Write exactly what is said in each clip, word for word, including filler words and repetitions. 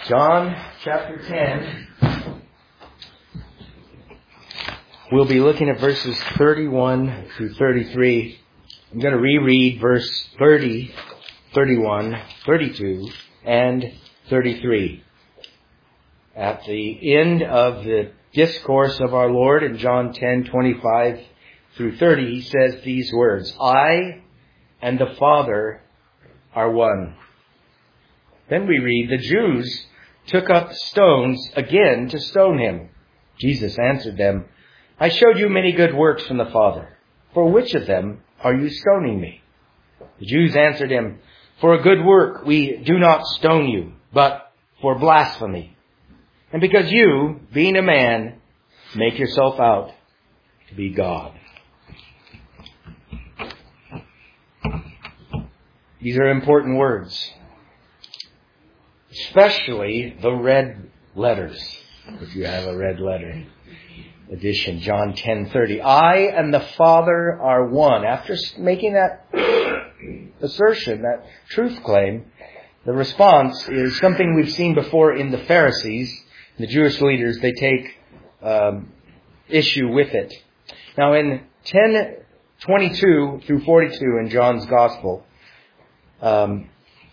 John chapter ten. We'll be looking at verses thirty-one through thirty-three. I'm going to reread verse thirty, thirty-one, thirty-two, and thirty-three. At the end of the discourse of our Lord in John ten, twenty-five through thirty, he says these words, "I and the Father are one." Then we read, "The Jews took up stones again to stone him. Jesus answered them, 'I showed you many good works from the Father. For which of them are you stoning me?' The Jews answered him, 'For a good work we do not stone you, but for blasphemy. And because you, being a man, make yourself out to be God.'" These are important words. Especially the red letters, if you have a red letter edition, John ten thirty. "I and the Father are one." After making that assertion, that truth claim, the response is something we've seen before in the Pharisees, the Jewish leaders. They take um, issue with it. Now in ten twenty-two through forty-two in John's Gospel, um,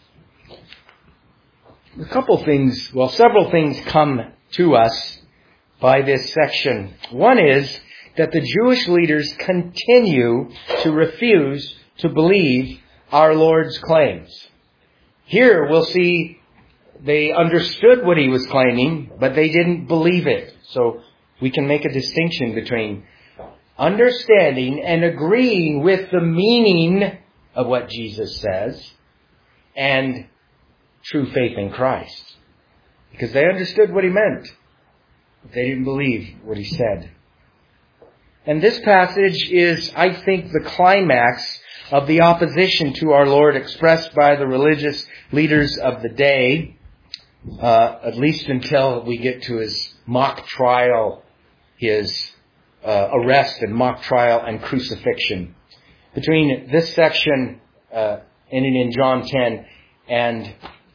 a couple things, well, several things come to us by this section. One is that the Jewish leaders continue to refuse to believe our Lord's claims. Here we'll see they understood what he was claiming, but they didn't believe it. So we can make a distinction between understanding and agreeing with the meaning of what Jesus says and true faith in Christ. Because they understood what he meant, but they didn't believe what he said. And this passage is, I think, the climax of the opposition to our Lord expressed by the religious leaders of the day, uh, at least until we get to his mock trial, his uh, arrest and mock trial and crucifixion. Between this section, uh, ending in John ten, and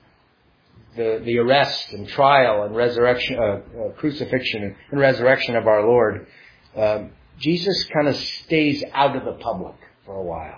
The, the arrest and trial and resurrection, uh, uh, crucifixion and resurrection of our Lord, uh, Jesus kind of stays out of the public for a while.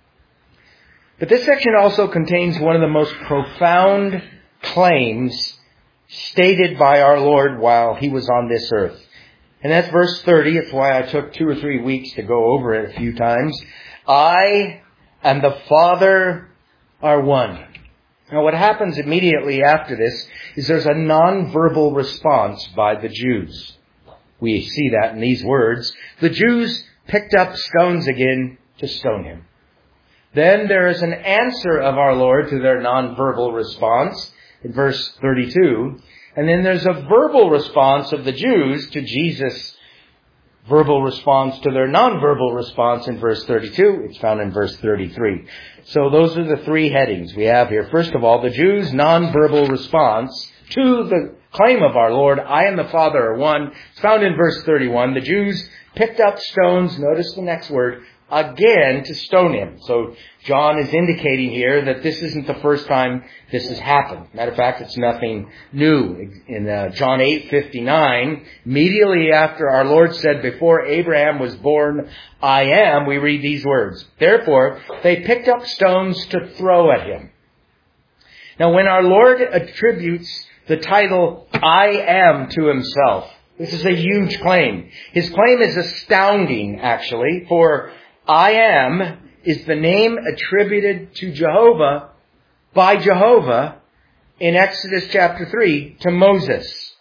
But this section also contains one of the most profound claims stated by our Lord while he was on this earth. And that's verse thirty. It's why I took two or three weeks to go over it a few times. "I and the Father are one." Now what happens immediately after this is there's a non-verbal response by the Jews. We see that in these words. "The Jews picked up stones again to stone him." Then there is an answer of our Lord to their non-verbal response in verse thirty-two. And then there's a verbal response of the Jews to Jesus' verbal response to their non-verbal response in verse thirty-two. It's found in verse thirty-three. So those are the three headings we have here. First of all, the Jews' non-verbal response to the claim of our Lord, "I and the Father are one." It's found in verse thirty-one. The Jews picked up stones, notice the next word, again to stone him. So John is indicating here that this isn't the first time this has happened. Matter of fact, it's nothing new. In uh, John eight fifty-nine, immediately after our Lord said, "Before Abraham was born, I am," we read these words, "Therefore they picked up stones to throw at him." Now when our Lord attributes the title "I am" to himself, this is a huge claim. His claim is astounding, actually, for "I am" is the name attributed to Jehovah by Jehovah in Exodus chapter three to Moses.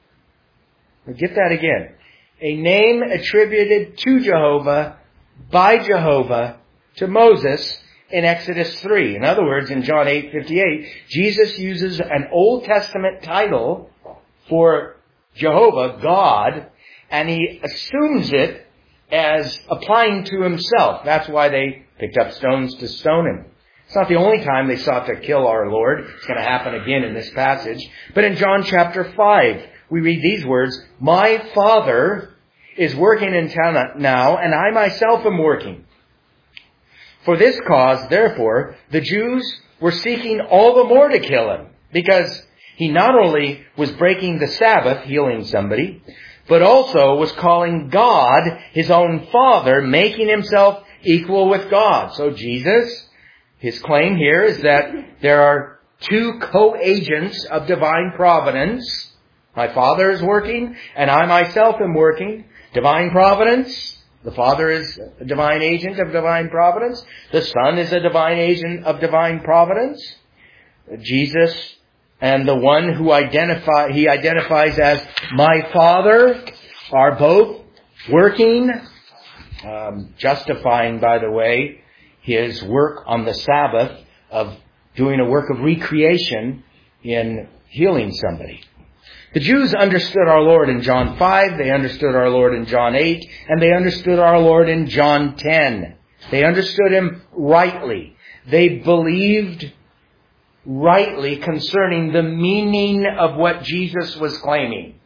Now get that again. A name attributed to Jehovah by Jehovah to Moses in Exodus three. In other words, in John eight fifty-eight, Jesus uses an Old Testament title for Jehovah, God, and he assumes it as applying to himself. That's why they picked up stones to stone him. It's not the only time they sought to kill our Lord. It's going to happen again in this passage. But in John chapter five, we read these words, "My Father is working in town now, and I myself am working. For this cause, therefore, the Jews were seeking all the more to kill him, because He not only was breaking the Sabbath, healing somebody, but also was calling God his own Father, making himself equal with God. So Jesus, his claim here is that there are two co-agents of divine providence. My Father is working, and I myself am working. Divine providence. The Father is a divine agent of divine providence. The Son is a divine agent of divine providence. Jesus and the one who identify, he identifies as my Father are both working, um, justifying, by the way, his work on the Sabbath of doing a work of recreation in healing somebody. The Jews understood our Lord in John five, they understood our Lord in John eight, and they understood our Lord in John ten. They understood him rightly. They believed rightly concerning the meaning of what Jesus was claiming.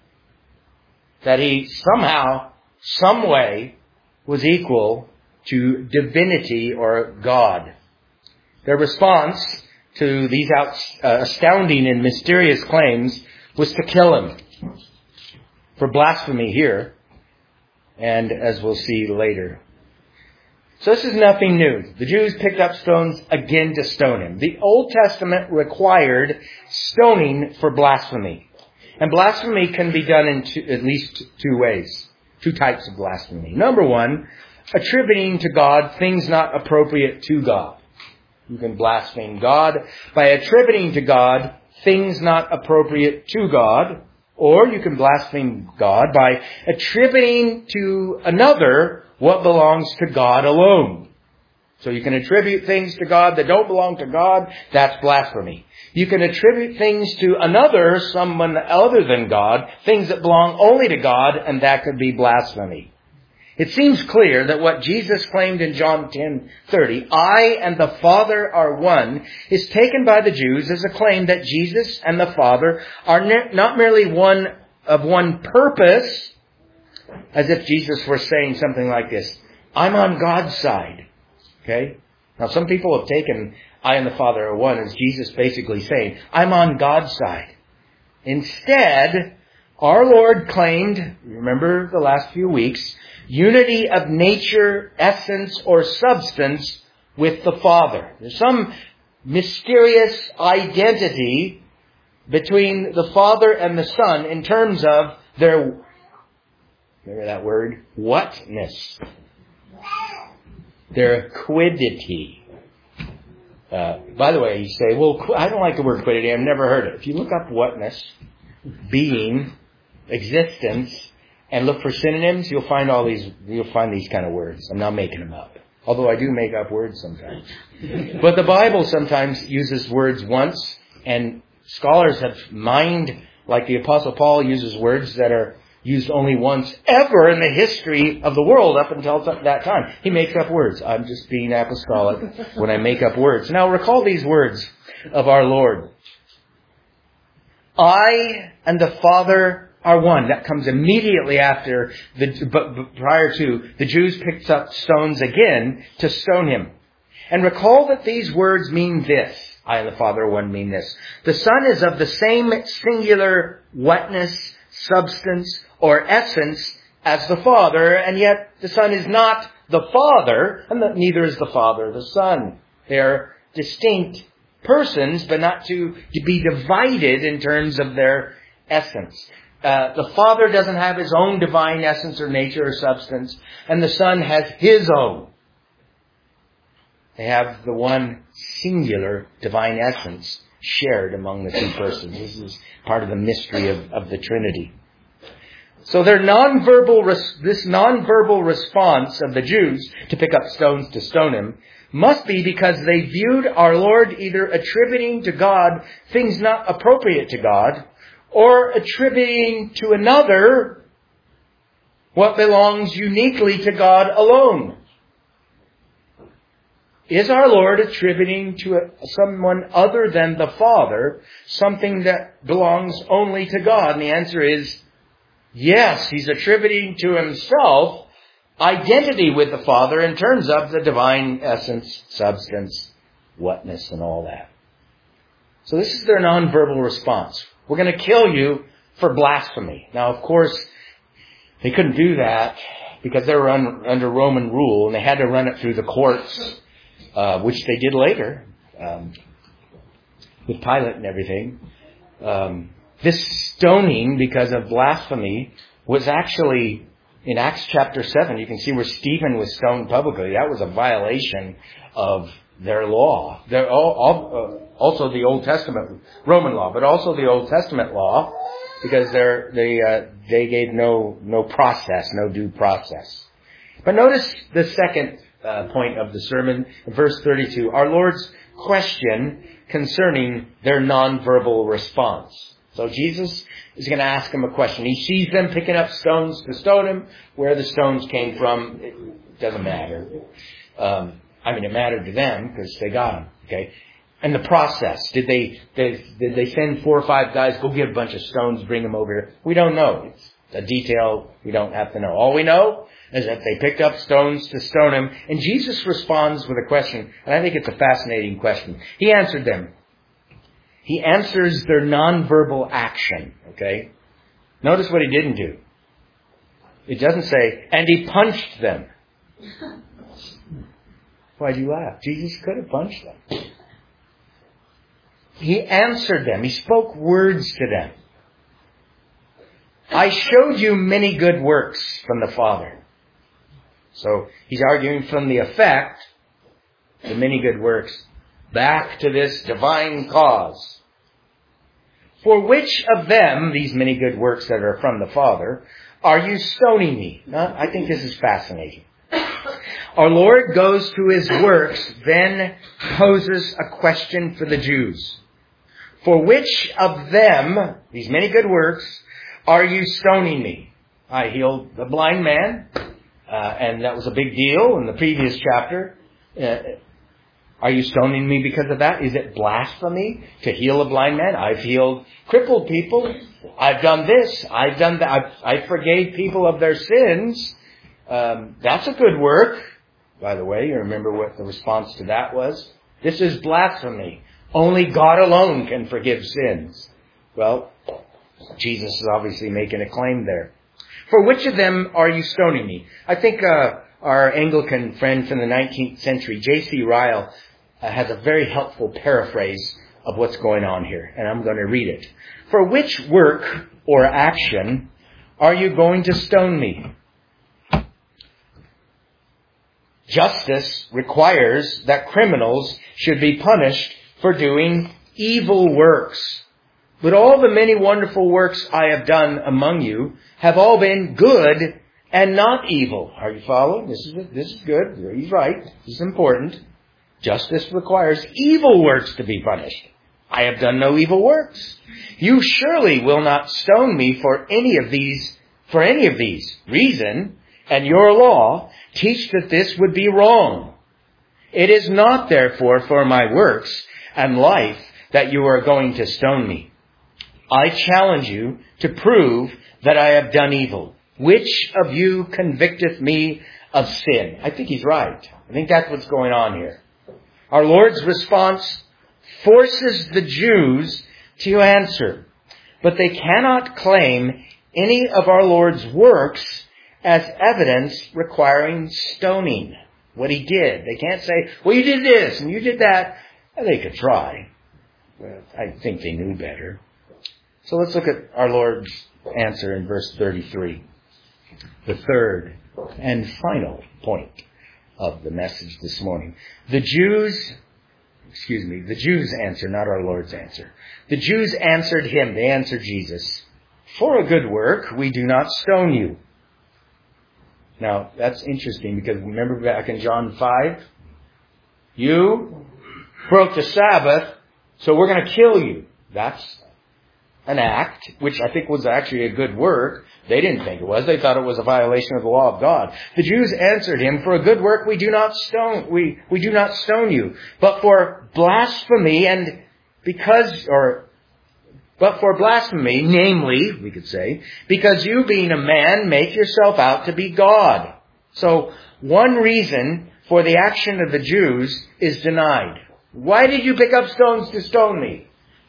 That he somehow, some way, was equal to divinity or God. Their response to these out, uh, astounding and mysterious claims was to kill him for blasphemy here, and as we'll see later. So this is nothing new. The Jews picked up stones again to stone him. The Old Testament required stoning for blasphemy. And blasphemy can be done in two, at least two ways. Two types of blasphemy. Number one, attributing to God things not appropriate to God. You can blaspheme God by attributing to God things not appropriate to God. Or you can blaspheme God by attributing to another what belongs to God alone. So you can attribute things to God that don't belong to God. That's blasphemy. You can attribute things to another, someone other than God, things that belong only to God, and that could be blasphemy. It seems clear that what Jesus claimed in John ten thirty, I and the Father are one, is taken by the Jews as a claim that Jesus and the Father are ne- not merely one of one purpose, as if Jesus were saying something like this, I'm on God's side. Okay? Now some people have taken I and the Father are one as Jesus basically saying, I'm on God's side. Instead, our Lord claimed, remember the last few weeks, unity of nature, essence, or substance with the Father. There's some mysterious identity between the Father and the Son in terms of their, remember that word, whatness. Their quiddity. Uh, by the way, you say, well, I don't like the word quiddity. I've never heard it. If you look up whatness, being, existence, and look for synonyms, you'll find all these, you'll find these kind of words. I'm not making them up. Although I do make up words sometimes. But the Bible sometimes uses words once, and scholars have mined, like the Apostle Paul uses words that are used only once ever in the history of the world up until that time. He makes up words. I'm just being apostolic when I make up words. Now recall these words of our Lord. I and the Father are one. That comes immediately after, the, but prior to, the Jews picked up stones again to stone him. And recall that these words mean this. I and the Father are one mean this. The Son is of the same singular wetness, substance, or essence as the Father, and yet the Son is not the Father, and neither is the Father the Son. They are distinct persons, but not to, to be divided in terms of their essence. Uh, the Father doesn't have his own divine essence or nature or substance, and the Son has his own. They have the one singular divine essence shared among the two persons. This is part of the mystery of, of the Trinity. So their nonverbal, this nonverbal response of the Jews to pick up stones to stone him must be because they viewed our Lord either attributing to God things not appropriate to God, or attributing to another what belongs uniquely to God alone. Is our Lord attributing to a, someone other than the Father something that belongs only to God? And the answer is yes. He's attributing to himself identity with the Father in terms of the divine essence, substance, whatness, and all that. So this is their nonverbal response. We're going to kill you for blasphemy. Now, of course, they couldn't do that because they were un, under Roman rule, and they had to run it through the courts, uh, which they did later, um, with Pilate and everything. Um, this stoning because of blasphemy was actually, in Acts chapter seven, you can see where Stephen was stoned publicly. That was a violation of their law. They're all, all, uh, also the Old Testament, Roman law, but also the Old Testament law, because they're, they uh, they gave no no process, no due process. But notice the second uh, point of the sermon, verse thirty-two. Our Lord's question concerning their nonverbal response. So Jesus is going to ask them a question. He sees them picking up stones to stone him. Where the stones came from, it doesn't matter. Um, I mean, it mattered to them because they got them. Okay, and the process. Did they, they did they send four or five guys, go get a bunch of stones, bring them over here? We don't know. It's a detail we don't have to know. All we know is that they picked up stones to stone him. And Jesus responds with a question. And I think it's a fascinating question. He answered them. He answers their nonverbal action. Okay? Notice what he didn't do. It doesn't say, and he punched them. Why'd you laugh? Jesus could have punched them. He answered them. He spoke words to them. I showed you many good works from the Father. So he's arguing from the effect, the many good works, back to this divine cause. For which of them, these many good works that are from the Father, are you stoning me? Now, I think this is fascinating. Our Lord goes to his works, then poses a question for the Jews. For which of them, these many good works, are you stoning me? I healed the blind man, uh, and that was a big deal in the previous chapter. Uh, are you stoning me because of that? Is it blasphemy to heal a blind man? I've healed crippled people. I've done this. I've done that. I've, I forgave people of their sins. Um, that's a good work. By the way, you remember what the response to that was? This is blasphemy. Only God alone can forgive sins. Well, Jesus is obviously making a claim there. For which of them are you stoning me? I think uh, our Anglican friend from the nineteenth century, J C Ryle, uh, has a very helpful paraphrase of what's going on here. And I'm going to read it. For which work or action are you going to stone me? Justice requires that criminals should be punished for doing evil works. But all the many wonderful works I have done among you have all been good and not evil. Are you following? This is this is good. He's right. This is important. Justice requires evil works to be punished. I have done no evil works. You surely will not stone me for any of these, for any of these. Reason and your law teach that this would be wrong. It is not therefore for my works and life that you are going to stone me. I challenge you to prove that I have done evil. Which of you convicteth me of sin? I think he's right. I think that's what's going on here. Our Lord's response forces the Jews to answer, but they cannot claim any of our Lord's works as evidence requiring stoning. What he did. They can't say, well, you did this and you did that. And they could try. But I think they knew better. So let's look at our Lord's answer in verse thirty-three. The third and final point of the message this morning. The Jews, excuse me, the Jews answer, not our Lord's answer. The Jews answered him, they answered Jesus, for a good work we do not stone you. Now, that's interesting because remember back in John five? You broke the Sabbath, so we're going to kill you. That's an act, which I think was actually a good work. They didn't think it was. They thought it was a violation of the law of God. The Jews answered him, for a good work we do not stone, we, we do not stone you, but for blasphemy and because, or, but for blasphemy, namely, we could say, because you being a man make yourself out to be God. So one reason for the action of the Jews is denied. Why did you pick up stones to stone me?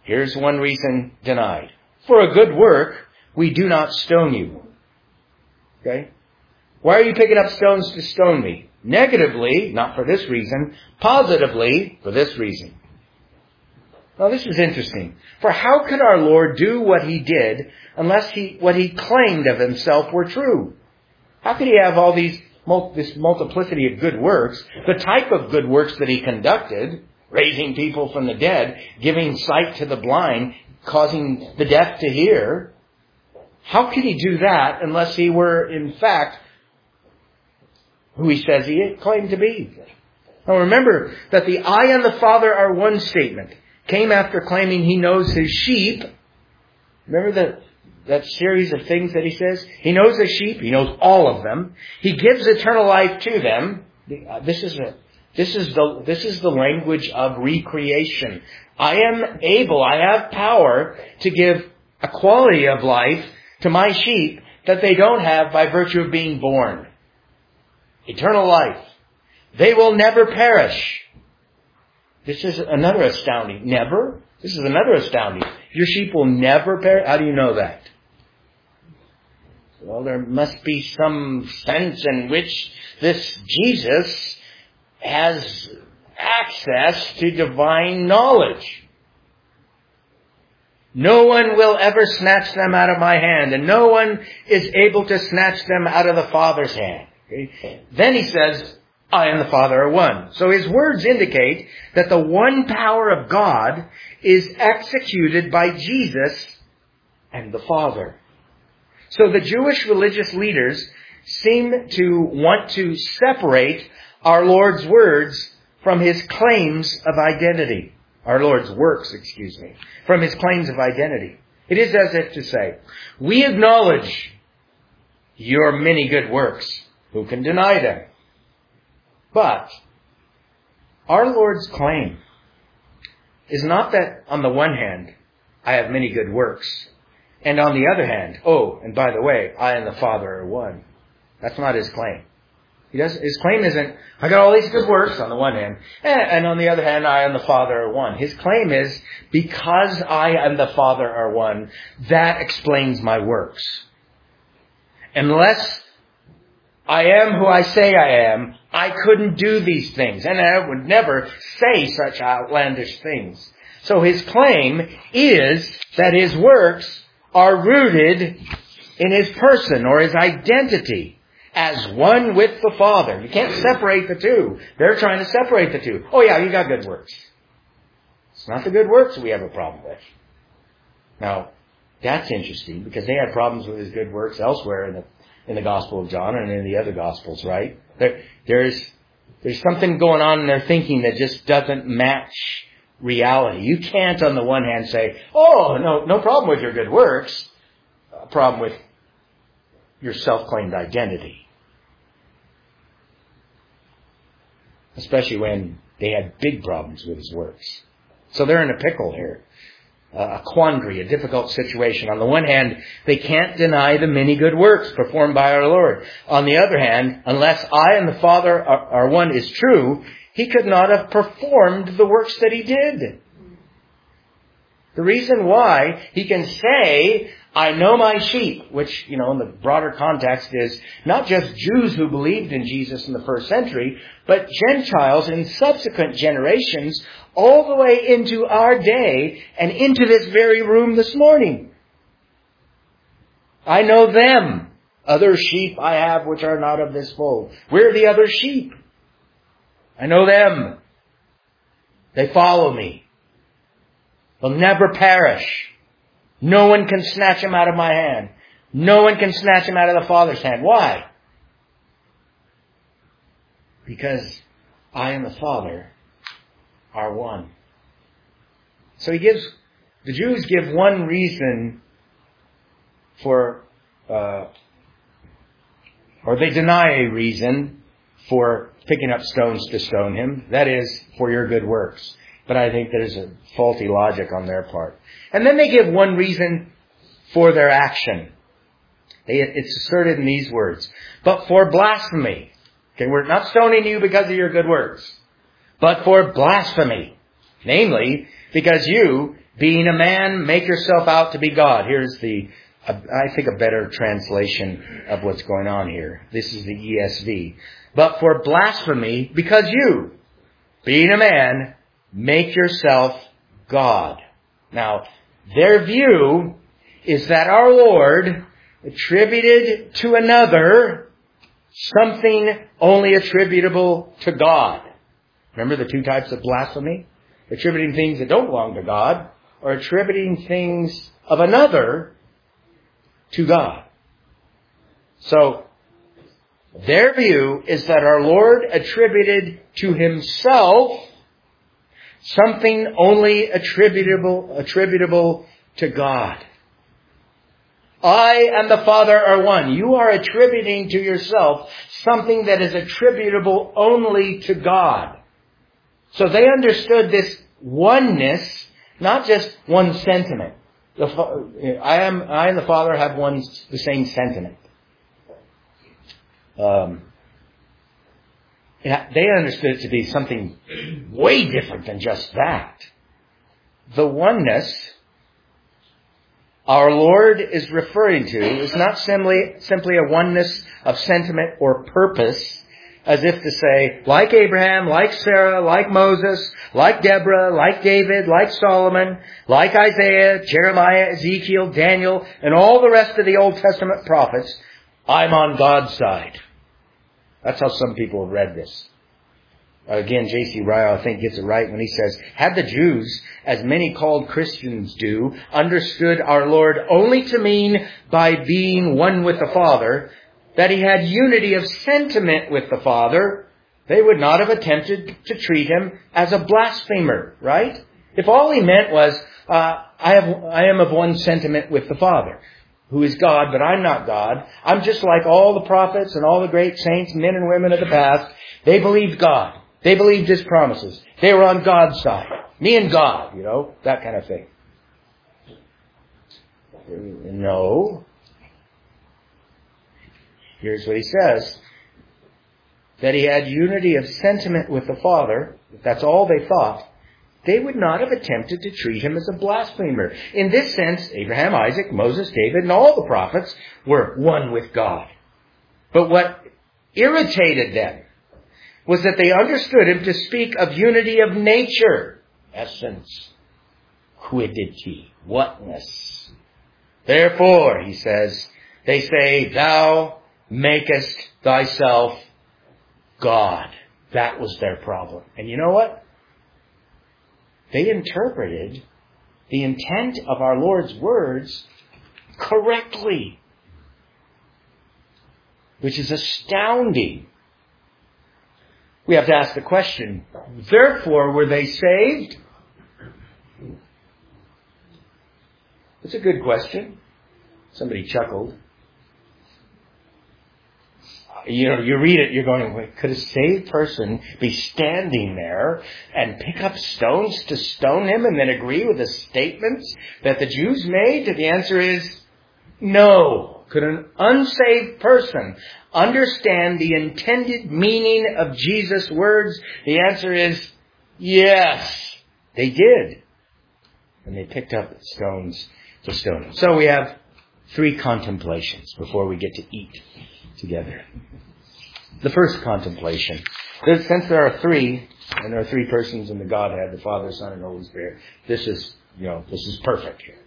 Here's one reason denied. For a good work, we do not stone you. Okay? Why are you picking up stones to stone me? Negatively, not for this reason. Positively, for this reason. Now this is interesting. For how could our Lord do what He did unless he, what He claimed of Himself were true? How could He have all these, this multiplicity of good works, the type of good works that He conducted, raising people from the dead, giving sight to the blind, causing the deaf to hear? How could He do that unless He were, in fact, who He says He claimed to be? Now remember that the I and the Father are one statement came after claiming He knows His sheep. Remember that, that series of things that He says? He knows His sheep. He knows all of them. He gives eternal life to them. This is a, this is the, this is the language of recreation. I am able, I have power to give a quality of life to my sheep that they don't have by virtue of being born. Eternal life. They will never perish. This is another astounding. Never? This is another astounding. Your sheep will never perish. How do you know that? Well, there must be some sense in which this Jesus has access to divine knowledge. No one will ever snatch them out of my hand, and no one is able to snatch them out of the Father's hand. Okay? Then He says, I and the Father are one. So His words indicate that the one power of God is executed by Jesus and the Father. So the Jewish religious leaders seem to want to separate our Lord's words from His claims of identity. Our Lord's works, excuse me, from His claims of identity. It is as if to say, we acknowledge your many good works. Who can deny them? But our Lord's claim is not that on the one hand, I have many good works, and on the other hand, oh, and by the way, I and the Father are one. That's not His claim. He does, His claim isn't, I got all these good works on the one hand, and on the other hand, I and the Father are one. His claim is, because I and the Father are one, that explains my works. Unless I am who I say I am, I couldn't do these things. And I would never say such outlandish things. So His claim is that His works are rooted in His person or His identity as one with the Father. You can't separate the two. They're trying to separate the two. Oh yeah, you got good works. It's not the good works we have a problem with. Now, that's interesting because they had problems with His good works elsewhere in the in the Gospel of John and in the other Gospels, right? There, there's, there's something going on in their thinking that just doesn't match reality. You can't on the one hand say, oh, no, no problem with your good works. A problem with your self-claimed identity. Especially when they had big problems with His works. So they're in a pickle here. A quandary, a difficult situation. On the one hand, they can't deny the many good works performed by our Lord. On the other hand, unless I and the Father are, are one is true, He could not have performed the works that He did. The reason why He can say, I know my sheep, which, you know, in the broader context is not just Jews who believed in Jesus in the first century, but Gentiles in subsequent generations all the way into our day and into this very room this morning. I know them. Other sheep I have which are not of this fold. We're the other sheep. I know them. They follow me. They'll never perish. No one can snatch them out of my hand. No one can snatch them out of the Father's hand. Why? Because I and the Father are one. So he gives, the Jews give one reason for, uh, or they deny a reason for picking up stones to stone Him. That is, for your good works. But I think there's a faulty logic on their part. And then they give one reason for their action. They, it's asserted in these words. But for blasphemy. Okay, we're not stoning you because of your good works. But for blasphemy. Namely, because you Being a man, make yourself out to be God. Here's the, I think, a better translation of what's going on here. This is the E S V. But for blasphemy, because you, being a man, make yourself God. Now, their view is that our Lord attributed to another something only attributable to God. Remember the two types of blasphemy? Attributing things that don't belong to God, or attributing things of another to God. So, their view is that our Lord attributed to Himself something only attributable, attributable to God. I and the Father are one. You are attributing to yourself something that is attributable only to God. So they understood this oneness, not just one sentiment. The, I am, I and the Father have one, the same sentiment. Um, they understood it to be something way different than just that. The oneness our Lord is referring to is not simply, simply a oneness of sentiment or purpose, as if to say, like Abraham, like Sarah, like Moses, like Deborah, like David, like Solomon, like Isaiah, Jeremiah, Ezekiel, Daniel, and all the rest of the Old Testament prophets, I'm on God's side. That's how some people have read this. Again, J C Ryle, I think, gets it right when he says, had the Jews, as many called Christians do, understood our Lord only to mean by being one with the Father, that He had unity of sentiment with the Father, they would not have attempted to treat Him as a blasphemer, right? If all He meant was, uh, I have, I am of one sentiment with the Father, who is God, but I'm not God. I'm just like all the prophets and all the great saints, men and women of the past. They believed God. They believed His promises. They were on God's side. Me and God, you know, that kind of thing. No. Here's what he says. That He had unity of sentiment with the Father. If that's all they thought, they would not have attempted to treat Him as a blasphemer. In this sense, Abraham, Isaac, Moses, David, and all the prophets were one with God. But what irritated them was that they understood Him to speak of unity of nature, essence, quiddity, whatness. Therefore, he says, they say, Thou makest Thyself God. That was their problem. And you know what? They interpreted the intent of our Lord's words correctly, which is astounding. We have to ask the question, therefore, were they saved? It's a good question. Somebody chuckled. You know, you read it, you're going, wait, could a saved person be standing there and pick up stones to stone him and then agree with the statements that the Jews made? The answer is no. Could an unsaved person understand the intended meaning of Jesus' words? The answer is yes, they did. And they picked up stones to stone him. So we have three contemplations before we get to eat together. The first contemplation. Since there are three, and there are three persons in the Godhead, the Father, Son, and Holy Spirit, this is, you know, this is perfect here.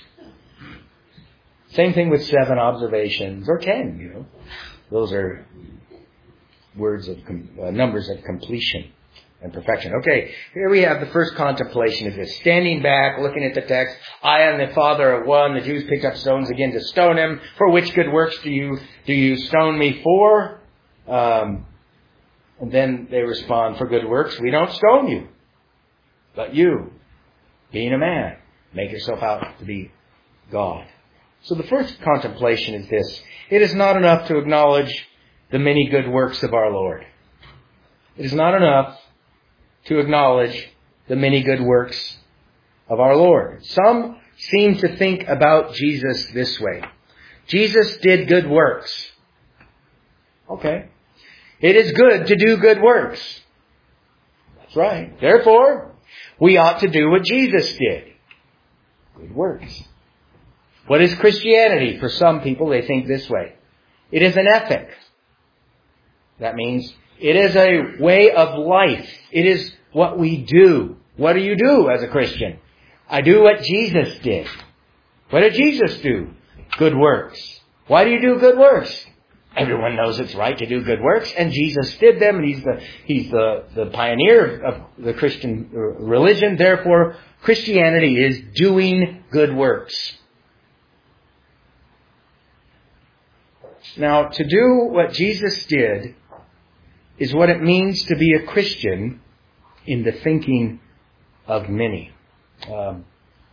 Same thing with seven observations, or ten, you know. Those are words of, uh, numbers of completion and perfection. Okay, here we have the first contemplation of this. Standing back, looking at the text, I and the Father are one. The Jews picked up stones again to stone him. For which good works do you do you stone me for? Um, and then they respond, for good works we don't stone you. But you, being a man, make yourself out to be God. So the first contemplation is this. It is not enough to acknowledge the many good works of our Lord. It is not enough to acknowledge the many good works of our Lord. Some seem to think about Jesus this way. Jesus did good works. Okay. It is good to do good works. That's right. Therefore, we ought to do what Jesus did. good works. What is Christianity? For some people, they think this way. It is an ethic. That means it is a way of life. It is what we do. What do you do as a Christian? I do what Jesus did. What did Jesus do? Good works. Why do you do good works? Everyone knows it's right to do good works, and Jesus did them, and He's the He's the, the pioneer of the Christian religion. Therefore, Christianity is doing good works. Now, to do what Jesus did is what it means to be a Christian in the thinking of many. Um,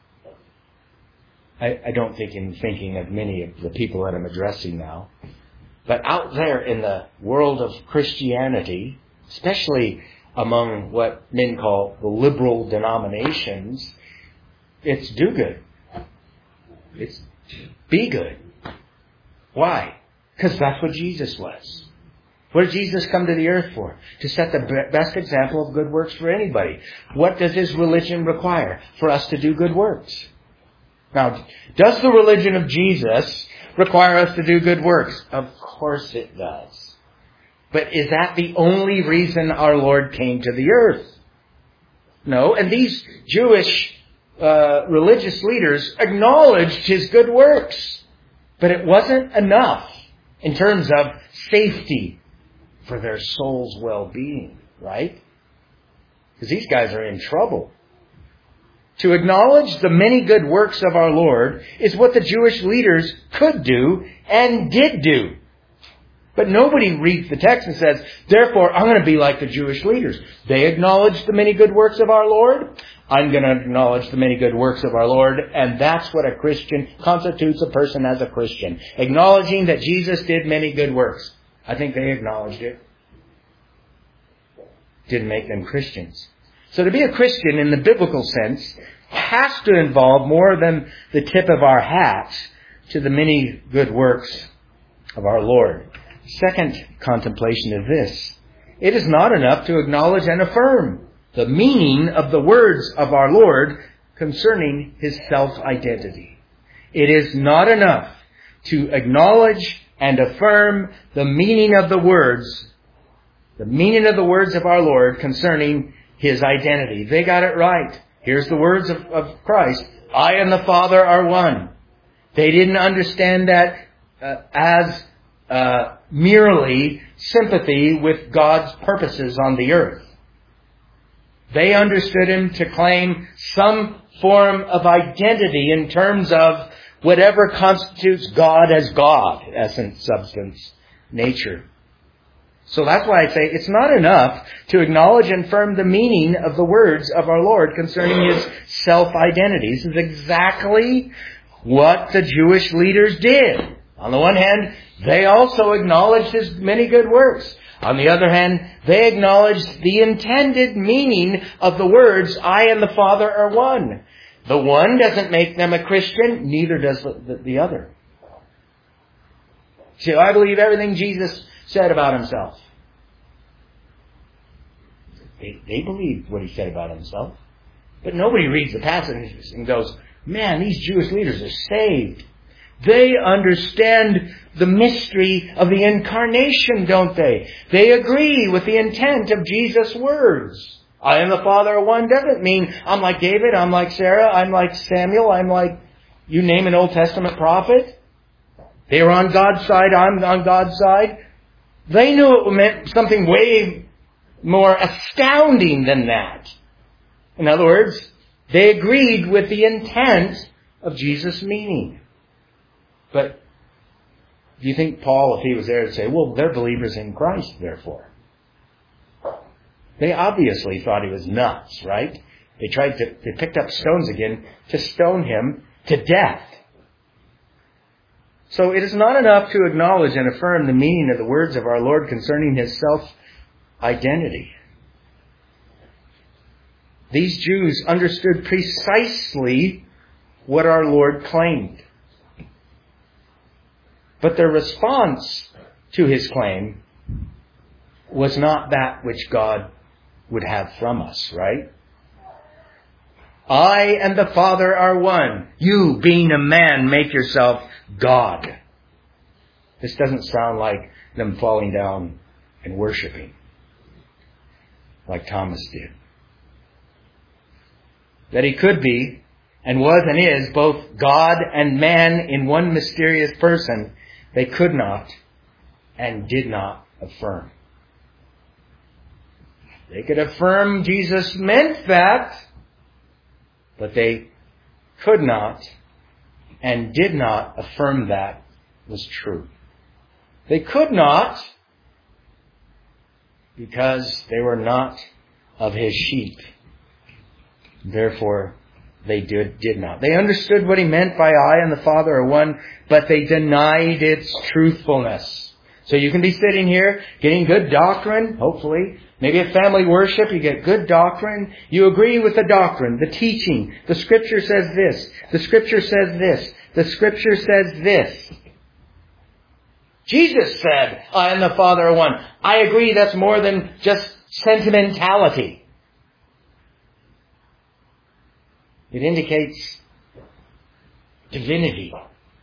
I, I don't think in thinking of many of the people that I'm addressing now. But out there in the world of Christianity, especially among what men call the liberal denominations, it's do good. It's be good. Why? Because that's what Jesus was. What did Jesus come to the earth for? To set the best example of good works for anybody. What does His religion require? For us to do good works. Now, does the religion of Jesus require us to do good works? Of course it does. But is that the only reason our Lord came to the earth? No. And these Jewish uh, religious leaders acknowledged His good works. But it wasn't enough in terms of safety for their soul's well-being, right? Because these guys are in trouble. To acknowledge the many good works of our Lord is what the Jewish leaders could do and did do. But nobody reads the text and says, therefore, I'm going to be like the Jewish leaders. They acknowledge the many good works of our Lord. I'm going to acknowledge the many good works of our Lord. And that's what a Christian constitutes a person as a Christian. Acknowledging that Jesus did many good works. I think they acknowledged it. Didn't make them Christians. So to be a Christian in the biblical sense has to involve more than the tip of our hats to the many good works of our Lord. Second contemplation is this. It is not enough to acknowledge and affirm the meaning of the words of our Lord concerning His self-identity. It is not enough to acknowledge and affirm the meaning of the words, the meaning of the words of our Lord concerning His identity. They got it right. Here's the words of, of Christ. I and the Father are one. They didn't understand that uh, as uh, merely sympathy with God's purposes on the earth. They understood Him to claim some form of identity in terms of whatever constitutes God as God, essence, substance, nature. So that's why I say it's not enough to acknowledge and affirm the meaning of the words of our Lord concerning His self-identity. This is exactly what the Jewish leaders did. On the one hand, they also acknowledged His many good works. On the other hand, they acknowledged the intended meaning of the words, I and the Father are one. The one doesn't make them a Christian, neither does the, the other. So I believe everything Jesus said about Himself. They, they believed what He said about Himself. But nobody reads the passages and goes, man, these Jewish leaders are saved. They understand the mystery of the incarnation, don't they? They agree with the intent of Jesus' words. I and the Father are one doesn't mean I'm like David, I'm like Sarah, I'm like Samuel, I'm like, you name an Old Testament prophet. They were on God's side, I'm on God's side. They knew it meant something way more astounding than that. In other words, they agreed with the intent of Jesus' meaning. But do you think Paul, if he was there, would say, well, they're believers in Christ, therefore? They obviously thought he was nuts, right? They tried to, they picked up stones again to stone him to death. So it is not enough to acknowledge and affirm the meaning of the words of our Lord concerning His self-identity. These Jews understood precisely what our Lord claimed. But their response to His claim was not that which God would have from us, right? I and the Father are one. You, being a man, make yourself God. This doesn't sound like them falling down and worshiping like Thomas did. That he could be, and was and is, both God and man in one mysterious person, they could not and did not affirm. They could affirm Jesus meant that, but they could not and did not affirm that was true. They could not because they were not of his sheep. Therefore, they did, did not. They understood what he meant by I and the Father are one, but they denied its truthfulness. So you can be sitting here getting good doctrine, hopefully. Maybe at family worship you get good doctrine. You agree with the doctrine, the teaching. The Scripture says this. The Scripture says this. The Scripture says this. Jesus said, I and the Father are one. I agree that's more than just sentimentality. It indicates divinity.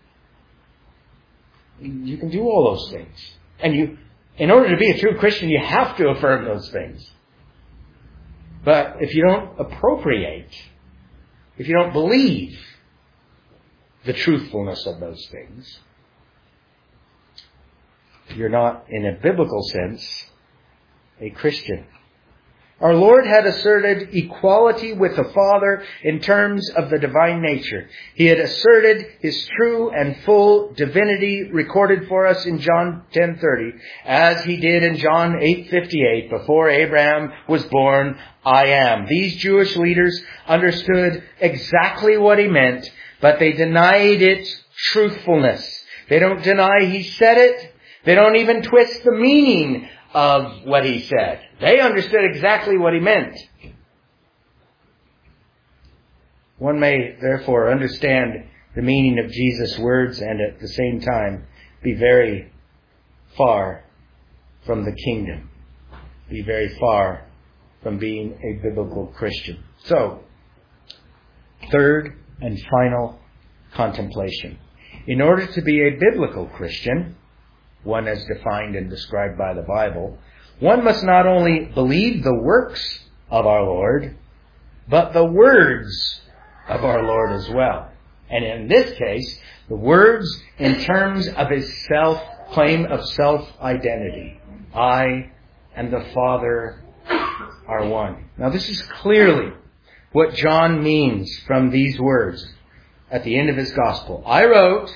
You can do all those things. And you, in order to be a true Christian, you have to affirm those things. But if you don't appropriate, if you don't believe the truthfulness of those things, you're not, in a biblical sense, a Christian. Our Lord had asserted equality with the Father in terms of the divine nature. He had asserted His true and full divinity recorded for us in John ten thirty, as He did in John eight fifty-eight, before Abraham was born, I am. These Jewish leaders understood exactly what He meant, but they denied its truthfulness. They don't deny He said it. They don't even twist the meaning of what He said. They understood exactly what He meant. One may therefore understand the meaning of Jesus' words and at the same time be very far from the kingdom. Be very far from being a biblical Christian. So, third and final contemplation. In order to be a biblical Christian, one as defined and described by the Bible, one must not only believe the works of our Lord, but the words of our Lord as well. And in this case, the words in terms of His self claim of self-identity. I and the Father are one. Now this is clearly what John means from these words at the end of his gospel. I wrote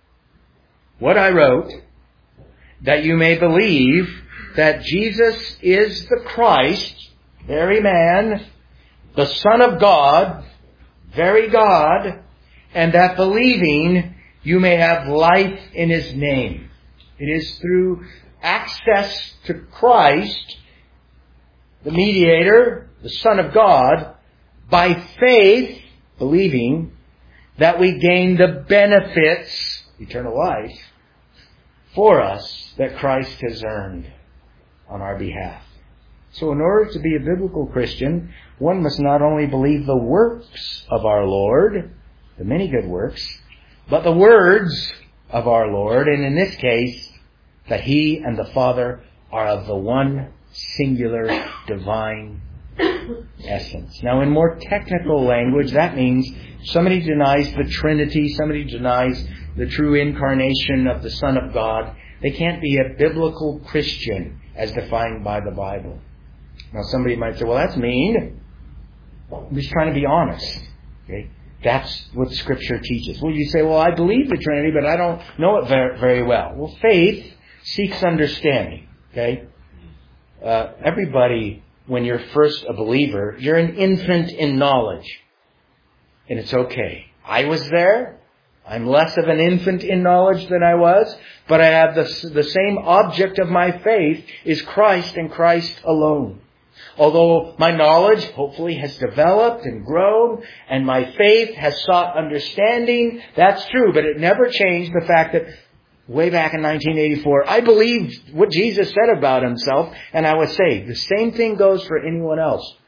what I wrote, that you may believe that Jesus is the Christ, very man, the Son of God, very God, and that believing you may have life in His name. It is through access to Christ, the mediator, the Son of God, by faith, believing, that we gain the benefits, eternal life, for us that Christ has earned on our behalf. So in order to be a biblical Christian, one must not only believe the works of our Lord, the many good works, but the words of our Lord, and in this case, that He and the Father are of the one singular divine essence. Now in more technical language, that means somebody denies the Trinity, somebody denies the true incarnation of the Son of God. They can't be a biblical Christian as defined by the Bible. Now somebody might say, well, that's mean. I'm just trying to be honest. Okay? That's what Scripture teaches. Well, you say, well, I believe the Trinity, but I don't know it very, very well. Well, faith seeks understanding. Okay? Uh, everybody, when you're first a believer, you're an infant in knowledge. And it's okay. I was there. I'm less of an infant in knowledge than I was, but I have the, the same object of my faith is Christ and Christ alone. Although my knowledge hopefully has developed and grown, and my faith has sought understanding, that's true, but it never changed the fact that way back in nineteen eighty-four, I believed what Jesus said about Himself, and I was saved. The same thing goes for anyone else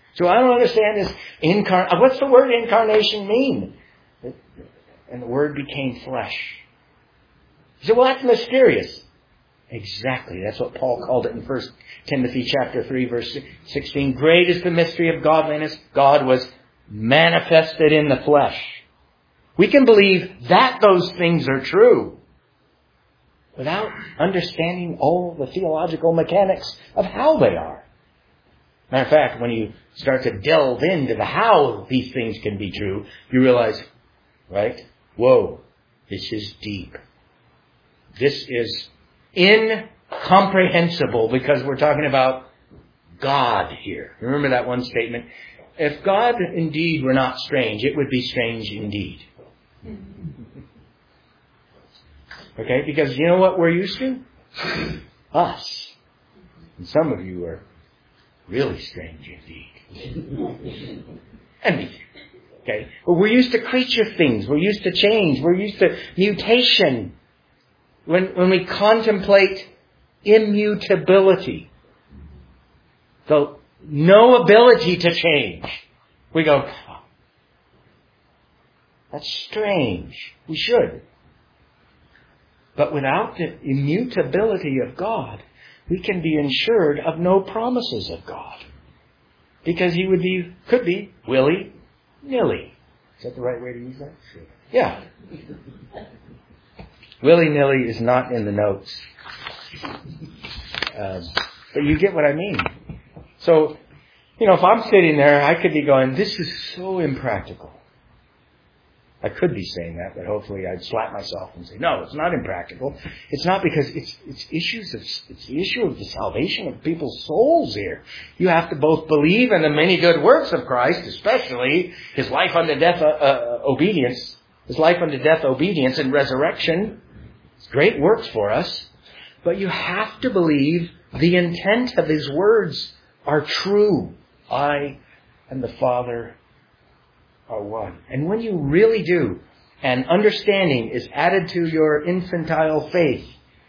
So I don't understand this incarn. What's the word incarnation mean? And the Word became flesh. You say, well, that's mysterious. Exactly. That's what Paul called it in First Timothy chapter three, verse sixteen. Great is the mystery of godliness. God was manifested in the flesh. We can believe that those things are true without understanding all the theological mechanics of how they are. Matter of fact, when you start to delve into the how these things can be true, you realize, right? Whoa, this is deep. This is incomprehensible because we're talking about God here. Remember that one statement? If God indeed were not strange, it would be strange indeed. Okay, because you know what we're used to? Us. And some of you are really strange indeed. And me too. Okay, but we're used to creature things. We're used to change. We're used to mutation. When when we contemplate immutability, the no ability to change, we go, oh, that's strange. We should. But without the immutability of God, we can be assured of no promises of God. Because He would be, could be, willy-nilly. Is that the right way to use that? Sure. Yeah. Willy-nilly is not in the notes. Um, but you get what I mean. So, you know, if I'm sitting there, I could be going, this is so impractical. I could be saying that, but hopefully I'd slap myself and say, no, it's not impractical. It's not because it's it's issues of it's the issue of the salvation of people's souls here. You have to both believe in the many good works of Christ, especially His life unto death uh, uh, obedience, His life unto death obedience and resurrection. It's great works for us. But you have to believe the intent of His words are true. I and the Father are one. And when you really do, and understanding is added to your infantile faith,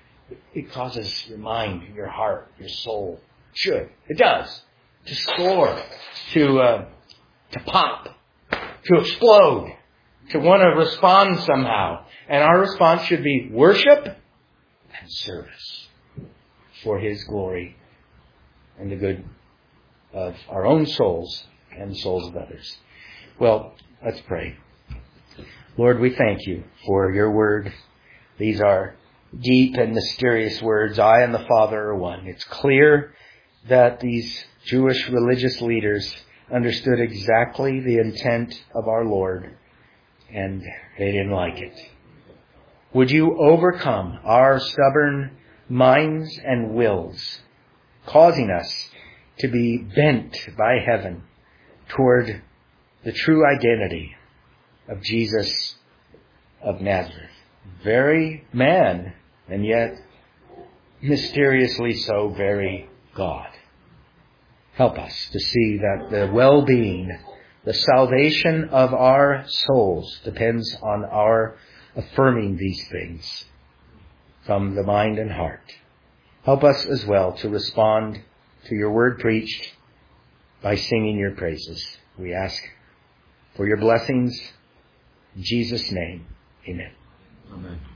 it causes your mind, your heart, your soul, should, it does, to soar, to uh, to pop, to explode, to want to respond somehow. And our response should be worship and service for His glory and the good of our own souls and the souls of others. Well, let's pray. Lord, we thank You for Your word. These are deep and mysterious words. I and the Father are one. It's clear that these Jewish religious leaders understood exactly the intent of our Lord, and they didn't like it. Would You overcome our stubborn minds and wills, causing us to be bent by heaven toward the true identity of Jesus of Nazareth. Very man, and yet mysteriously so very God. Help us to see that the well-being, the salvation of our souls depends on our affirming these things from the mind and heart. Help us as well to respond to Your word preached by singing Your praises. We ask for Your blessings. In Jesus' name, amen. Amen.